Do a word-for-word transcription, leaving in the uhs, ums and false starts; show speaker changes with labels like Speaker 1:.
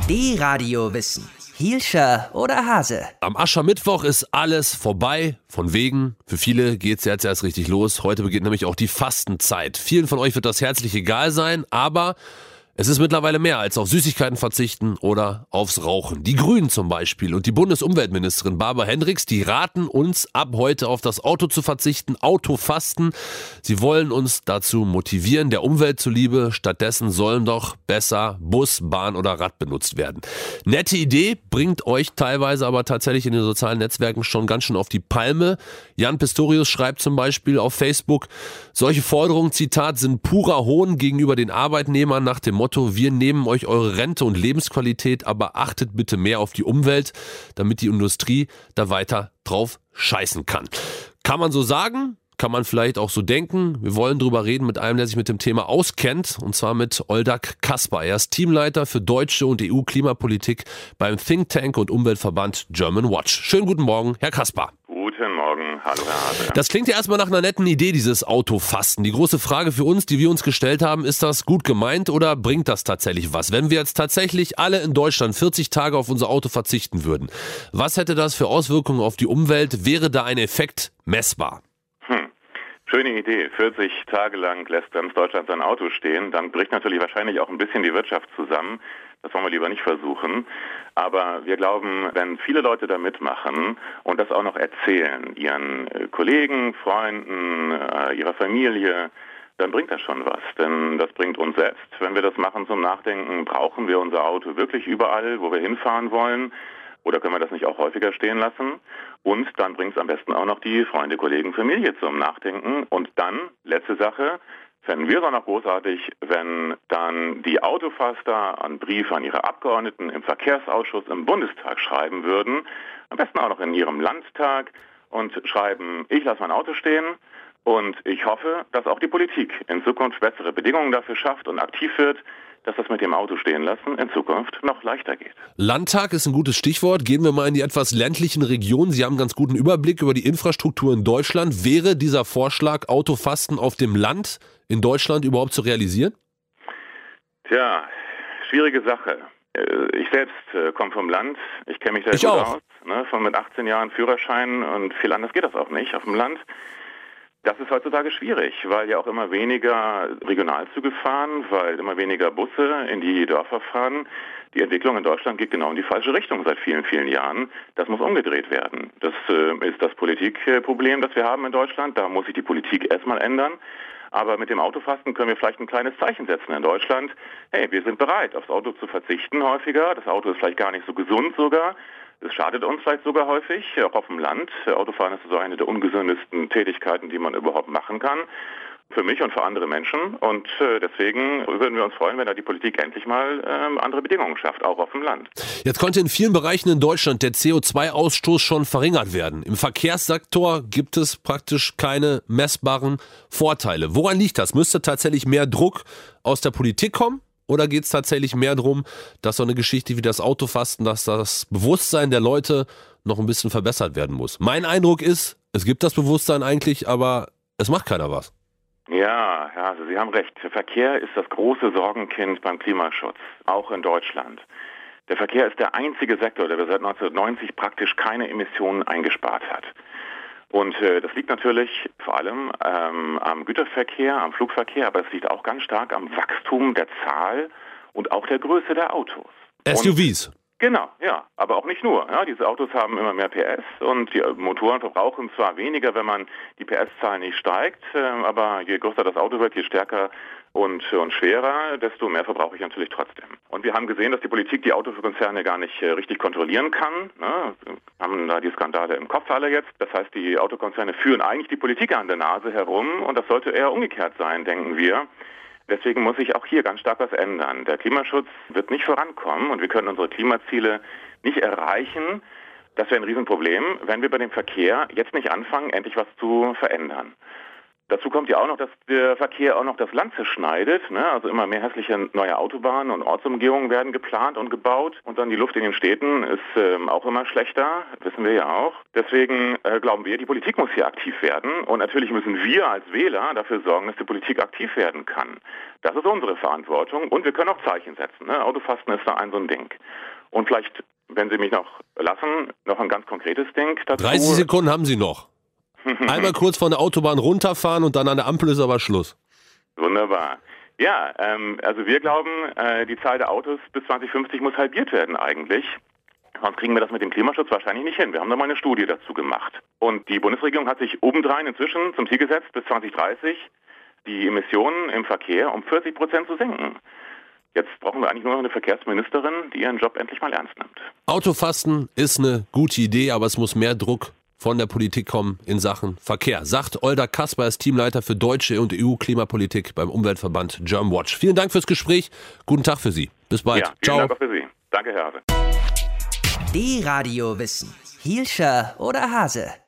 Speaker 1: D-Radio Wissen. Hielscher oder Hase?
Speaker 2: Am Aschermittwoch ist alles vorbei. Von wegen, für viele geht's jetzt erst richtig los. Heute beginnt nämlich auch die Fastenzeit. Vielen von euch wird das herzlich egal sein, aber es ist mittlerweile mehr als auf Süßigkeiten verzichten oder aufs Rauchen. Die Grünen zum Beispiel und die Bundesumweltministerin Barbara Hendricks, die raten uns ab heute auf das Auto zu verzichten, Autofasten. Sie wollen uns dazu motivieren, der Umwelt zuliebe. Stattdessen sollen doch besser Bus, Bahn oder Rad benutzt werden. Nette Idee, bringt euch teilweise aber tatsächlich in den sozialen Netzwerken schon ganz schön auf die Palme. Jan Pistorius schreibt zum Beispiel auf Facebook, solche Forderungen, Zitat, sind purer Hohn gegenüber den Arbeitnehmern nach dem Motto, wir nehmen euch eure Rente und Lebensqualität, aber achtet bitte mehr auf die Umwelt, damit die Industrie da weiter drauf scheißen kann. Kann man so sagen? Kann man vielleicht auch so denken. Wir wollen drüber reden mit einem, der sich mit dem Thema auskennt, und zwar mit Oldak Kasper. Er ist Teamleiter für deutsche und E U-Klimapolitik beim Think Tank und Umweltverband German Watch. Schönen guten Morgen, Herr Kasper.
Speaker 3: Guten Morgen, hallo Herr Hase.
Speaker 2: Das klingt ja erstmal nach einer netten Idee, dieses Autofasten. Die große Frage für uns, die wir uns gestellt haben, ist das gut gemeint oder bringt das tatsächlich was? Wenn wir jetzt tatsächlich alle in Deutschland vierzig Tage auf unser Auto verzichten würden, was hätte das für Auswirkungen auf die Umwelt? Wäre da ein Effekt messbar?
Speaker 3: Hm. Schöne Idee. vierzig Tage lang lässt ganz Deutschland sein Auto stehen. Dann bricht natürlich wahrscheinlich auch ein bisschen die Wirtschaft zusammen. Das wollen wir lieber nicht versuchen. Aber wir glauben, wenn viele Leute da mitmachen und das auch noch erzählen, ihren Kollegen, Freunden, ihrer Familie, dann bringt das schon was. Denn das bringt uns selbst, wenn wir das machen, zum Nachdenken, brauchen wir unser Auto wirklich überall, wo wir hinfahren wollen? Oder können wir das nicht auch häufiger stehen lassen? Und dann bringt es am besten auch noch die Freunde, Kollegen, Familie zum Nachdenken. Und dann, letzte Sache, fänden wir es auch noch großartig, wenn dann die Autofaster einen Brief an ihre Abgeordneten im Verkehrsausschuss im Bundestag schreiben würden, am besten auch noch in ihrem Landtag, und schreiben, ich lasse mein Auto stehen und ich hoffe, dass auch die Politik in Zukunft bessere Bedingungen dafür schafft und aktiv wird, dass das mit dem Auto stehen lassen in Zukunft noch leichter geht.
Speaker 2: Landtag ist ein gutes Stichwort. Gehen wir mal in die etwas ländlichen Regionen. Sie haben einen ganz guten Überblick über die Infrastruktur in Deutschland. Wäre dieser Vorschlag, Autofasten auf dem Land in Deutschland überhaupt zu realisieren?
Speaker 3: Tja, schwierige Sache. Ich selbst komme vom Land. Ich kenne mich da
Speaker 2: ich
Speaker 3: gut
Speaker 2: auch.
Speaker 3: aus. Ne, von mit achtzehn Jahren Führerschein, und viel anders geht das auch nicht auf dem Land. Das ist heutzutage schwierig, weil ja auch immer weniger Regionalzüge fahren, weil immer weniger Busse in die Dörfer fahren. Die Entwicklung in Deutschland geht genau in die falsche Richtung seit vielen, vielen Jahren. Das muss umgedreht werden. Das äh, ist das Politikproblem, das wir haben in Deutschland. Da muss sich die Politik erstmal ändern. Aber mit dem Autofasten können wir vielleicht ein kleines Zeichen setzen in Deutschland. Hey, wir sind bereit, aufs Auto zu verzichten häufiger. Das Auto ist vielleicht gar nicht so gesund sogar. Es schadet uns vielleicht sogar häufig, auch auf dem Land. Autofahren ist so eine der ungesündesten Tätigkeiten, die man überhaupt machen kann. Für mich und für andere Menschen. Und äh, deswegen würden wir uns freuen, wenn da die Politik endlich mal äh, andere Bedingungen schafft, auch auf dem Land.
Speaker 2: Jetzt konnte in vielen Bereichen in Deutschland der C O zwei Ausstoß schon verringert werden. Im Verkehrssektor gibt es praktisch keine messbaren Vorteile. Woran liegt das? Müsste tatsächlich mehr Druck aus der Politik kommen? Oder geht es tatsächlich mehr darum, dass so eine Geschichte wie das Autofasten, dass das Bewusstsein der Leute noch ein bisschen verbessert werden muss? Mein Eindruck ist, es gibt das Bewusstsein eigentlich, aber es macht keiner was.
Speaker 3: Ja, ja, also Sie haben recht. Der Verkehr ist das große Sorgenkind beim Klimaschutz, auch in Deutschland. Der Verkehr ist der einzige Sektor, der seit neunzehnhundertneunzig praktisch keine Emissionen eingespart hat. Und äh, das liegt natürlich vor allem ähm, am Güterverkehr, am Flugverkehr, aber es liegt auch ganz stark am Wachstum der Zahl und auch der Größe der Autos.
Speaker 2: S U Vs.
Speaker 3: Und, genau, ja, aber auch nicht nur. Ja, diese Autos haben immer mehr P S und die Motoren verbrauchen zwar weniger, wenn man die P S-Zahl nicht steigt, äh, aber je größer das Auto wird, je stärker und, und schwerer, desto mehr verbrauche ich natürlich trotzdem. Und wir haben gesehen, dass die Politik die Autokonzerne gar nicht äh, richtig kontrollieren kann. Ne? Wir haben da die Skandale im Kopf alle jetzt. Das heißt, die Autokonzerne führen eigentlich die Politik an der Nase herum, und das sollte eher umgekehrt sein, denken wir. Deswegen muss sich auch hier ganz stark was ändern. Der Klimaschutz wird nicht vorankommen und wir können unsere Klimaziele nicht erreichen. Das wäre ein Riesenproblem, wenn wir bei dem Verkehr jetzt nicht anfangen, endlich was zu verändern. Dazu kommt ja auch noch, dass der Verkehr auch noch das Land zerschneidet. Ne? Also immer mehr hässliche neue Autobahnen und Ortsumgehungen werden geplant und gebaut. Und dann die Luft in den Städten ist ähm, auch immer schlechter, wissen wir ja auch. Deswegen äh, glauben wir, die Politik muss hier aktiv werden. Und natürlich müssen wir als Wähler dafür sorgen, dass die Politik aktiv werden kann. Das ist unsere Verantwortung. Und wir können auch Zeichen setzen. Ne? Autofasten ist da ein so ein Ding. Und vielleicht, wenn Sie mich noch lassen, noch ein ganz konkretes Ding dazu.
Speaker 2: dreißig Sekunden haben Sie noch. Einmal kurz von der Autobahn runterfahren und dann an der Ampel ist aber Schluss.
Speaker 3: Wunderbar. Ja, ähm, also wir glauben, äh, die Zahl der Autos bis zwanzig fünfzig muss halbiert werden eigentlich. Sonst kriegen wir das mit dem Klimaschutz wahrscheinlich nicht hin. Wir haben da mal eine Studie dazu gemacht. Und die Bundesregierung hat sich obendrein inzwischen zum Ziel gesetzt, bis zwanzig dreißig die Emissionen im Verkehr um vierzig Prozent zu senken. Jetzt brauchen wir eigentlich nur noch eine Verkehrsministerin, die ihren Job endlich mal ernst nimmt.
Speaker 2: Autofasten ist eine gute Idee, aber es muss mehr Druck von der Politik kommen in Sachen Verkehr, sagt Olda Kasper, ist Teamleiter für deutsche und E U-Klimapolitik beim Umweltverband Germanwatch. Vielen Dank fürs Gespräch. Guten Tag für Sie. Bis bald.
Speaker 3: Ja, vielen Ciao. Dank auch für Sie. Danke, Herr Hase.
Speaker 1: Die Radio Wissen. Hielscher oder Hase?